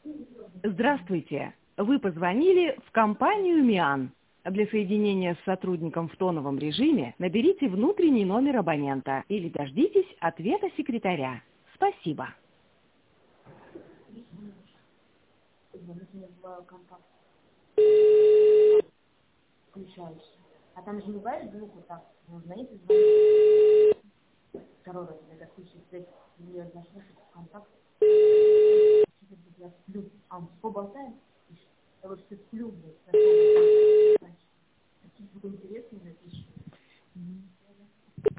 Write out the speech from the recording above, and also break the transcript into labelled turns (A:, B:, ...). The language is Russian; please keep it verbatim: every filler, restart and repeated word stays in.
A: Здравствуйте. Вы позвонили в компанию МИАН. Для соединения с сотрудником в тоновом режиме наберите внутренний номер абонента или дождитесь ответа секретаря. Спасибо.
B: Включаешь. А там же не бывает звук вот так. Ну, звоните, звоните. Второй раз я включу свет. Ее заслушать в контакт. Я сплю. А он поболтаем? Я вот что сплю. Такие звук интересный напишет.